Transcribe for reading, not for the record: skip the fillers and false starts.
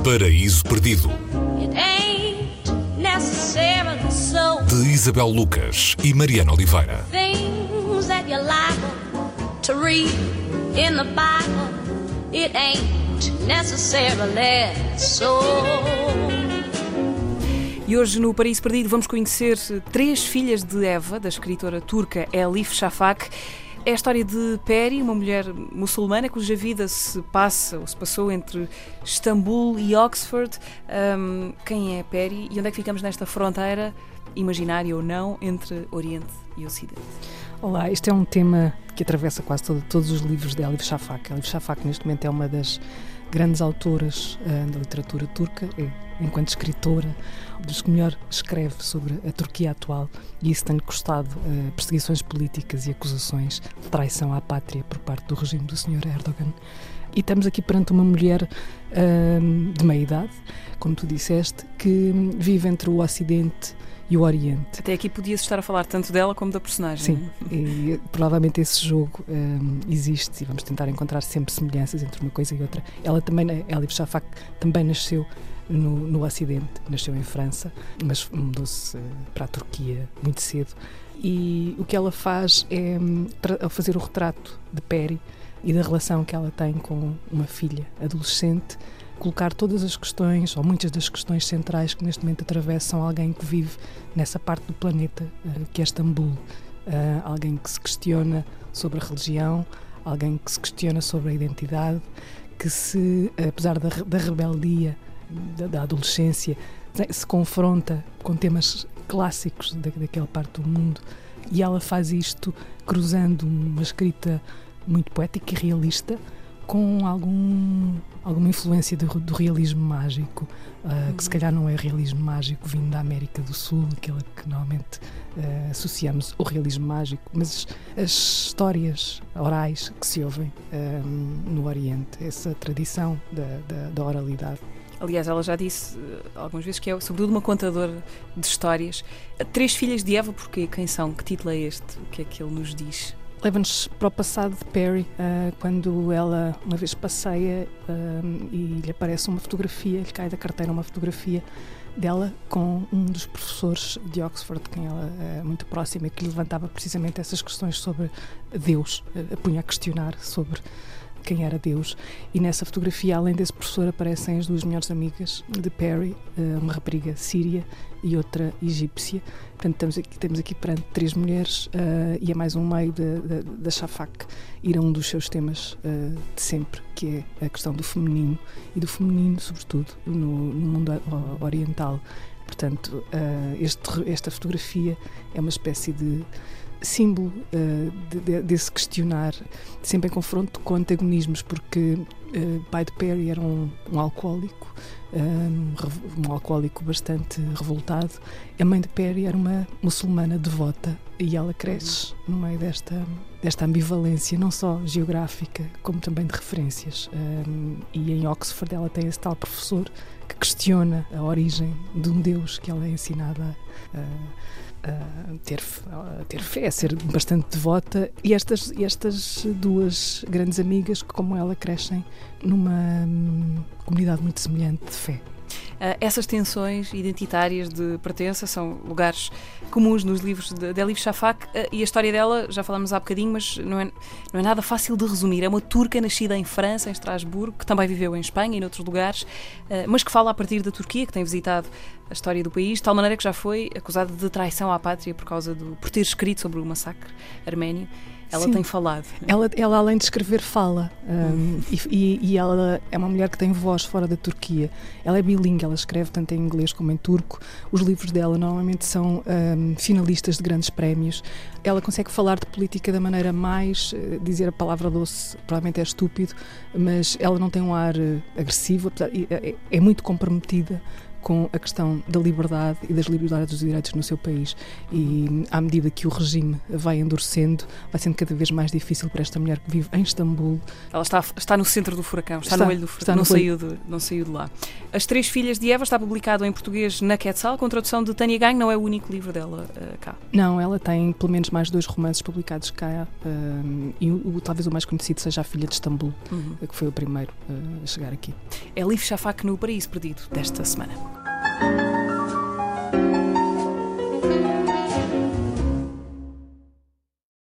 Paraíso Perdido, It ain't necessarily so. de Isabel Lucas e Mariana Oliveira. Things that you're liable to read in the Bible, it ain't necessarily so. E hoje no Paraíso Perdido vamos conhecer três filhas de Eva, da escritora turca Elif Shafak. É a história de Peri, uma mulher muçulmana cuja vida se passou entre Istambul e Oxford. Quem é Peri e onde é que ficamos nesta fronteira, imaginária ou não, entre Oriente e Ocidente? Olá, este é um tema que atravessa quase todos os livros de Elif Shafak. Elif Shafak neste momento é uma das grandes autoras da literatura turca, enquanto escritora, dos que melhor escreve sobre a Turquia atual, e isso tem-lhe custado perseguições políticas e acusações de traição à pátria por parte do regime do Sr. Erdogan. E estamos aqui perante uma mulher de meia idade, como tu disseste, que vive entre o Ocidente e o Oriente. Até aqui podia-se estar a falar tanto dela como da personagem. Sim, e provavelmente esse jogo existe, e vamos tentar encontrar sempre semelhanças entre uma coisa e outra. Ela também, Elif Shafak, também nasceu no Ocidente, nasceu em França, mas mudou-se para a Turquia muito cedo. E o que ela faz é fazer o retrato de Peri e da relação que ela tem com uma filha adolescente, colocar todas as questões, ou muitas das questões centrais que neste momento atravessam alguém que vive nessa parte do planeta que é Istambul. Alguém que se questiona sobre a religião, alguém que se questiona sobre a identidade, que apesar da rebeldia da adolescência, se confronta com temas clássicos daquela parte do mundo, e ela faz isto cruzando uma escrita muito poética e realista com alguma influência do realismo mágico, que se calhar não é realismo mágico vindo da América do Sul, aquela que normalmente associamos ao realismo mágico, mas as histórias orais que se ouvem no Oriente, essa tradição da oralidade. Aliás, ela já disse algumas vezes que é sobretudo uma contadora de histórias. Três filhas de Eva, porquê? Quem são? Que título é este? O que é que ele nos diz? Leva-nos para o passado de Peri, quando ela uma vez passeia e lhe aparece uma fotografia, lhe cai da carteira uma fotografia dela com um dos professores de Oxford, de quem ela é muito próxima, e que lhe levantava precisamente essas questões sobre Deus, punha a questionar sobre quem era Deus. E nessa fotografia, além desse professor, aparecem as duas melhores amigas de Peri, uma rapariga síria e outra egípcia. Portanto, estamos aqui perante três mulheres, e é mais um meio da Shafak ir a um dos seus temas de sempre, que é a questão do feminino, e do feminino, sobretudo, no mundo oriental. Portanto, esta fotografia é uma espécie de símbolo desse questionar, sempre em confronto com antagonismos, porque pai de Peri era um alcoólico, um alcoólico bastante revoltado. A mãe de Peri era uma muçulmana devota, e ela cresce no meio desta ambivalência, não só geográfica, como também de referências. E em Oxford ela tem esse tal professor que questiona a origem de um Deus que ela é ensinada a ter fé, a ser bastante devota, e estas duas grandes amigas, que como ela crescem numa comunidade muito semelhante de fé. Essas tensões identitárias de pertença são lugares comuns nos livros de Elif Shafak, e a história dela, já falámos há bocadinho, mas não é nada fácil de resumir. É uma turca nascida em França, em Estrasburgo, que também viveu em Espanha e noutros lugares, mas que fala a partir da Turquia, que tem visitado a história do país, de tal maneira que já foi acusada de traição à pátria por ter escrito sobre o massacre arménio. Ela Sim. tem falado. Ela, além de escrever, fala. E ela é uma mulher que tem voz fora da Turquia. Ela é bilingue, ela escreve tanto em inglês como em turco. Os livros dela normalmente são finalistas de grandes prémios. Ela consegue falar de política da maneira mais... dizer a palavra doce provavelmente é estúpido, mas ela não tem um ar agressivo, é muito comprometida com a questão da liberdade e das liberdades dos direitos no seu país. E à medida que o regime vai endurecendo, vai sendo cada vez mais difícil para esta mulher que vive em Istambul. Ela está no centro do furacão, está no olho do furacão, não saiu de lá. As Três Filhas de Eva está publicado em português na Quetzal, com tradução de Tânia Ganho, não é o único livro dela cá. Não, ela tem pelo menos mais 2 romances publicados cá, e talvez o mais conhecido seja A Filha de Istambul, que foi o primeiro a chegar aqui. É Elif Shafak no Paraíso Perdido desta semana.